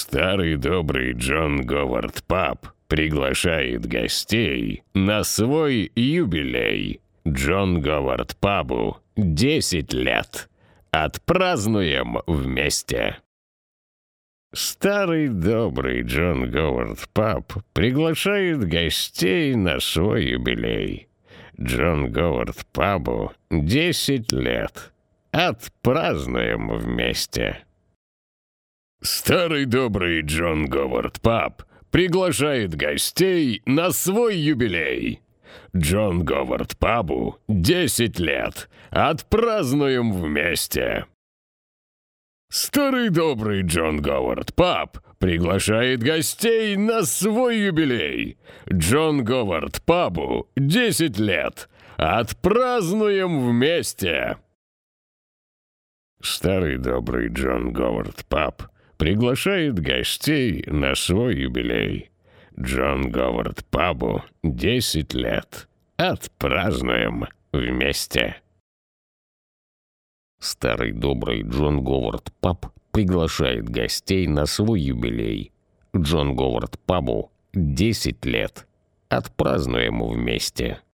Старый добрый Джон Говард Паб приглашает гостей на свой юбилей. Джон Говард Пабу 10 лет. Отпразднуем вместе. Старый добрый Джон Говард Паб приглашает гостей на свой юбилей. Джон Говард Пабу 10 лет. Отпразднуем вместе. Старый добрый Джон Говард Паб приглашает гостей на свой юбилей. Джон Говард Пабу 10 лет. Отпразднуем вместе. Старый добрый Джон Говард Паб приглашает гостей на свой юбилей. Джон Говард Пабу 10 лет. Отпразднуем вместе. Старый добрый Джон Говард Паб приглашает гостей на свой юбилей. Джон Говард Пабу 10 лет. Отпразднуем вместе. Старый добрый Джон Говард Паб приглашает гостей на свой юбилей. Джон Говард Пабу 10 лет. Отпразднуем вместе.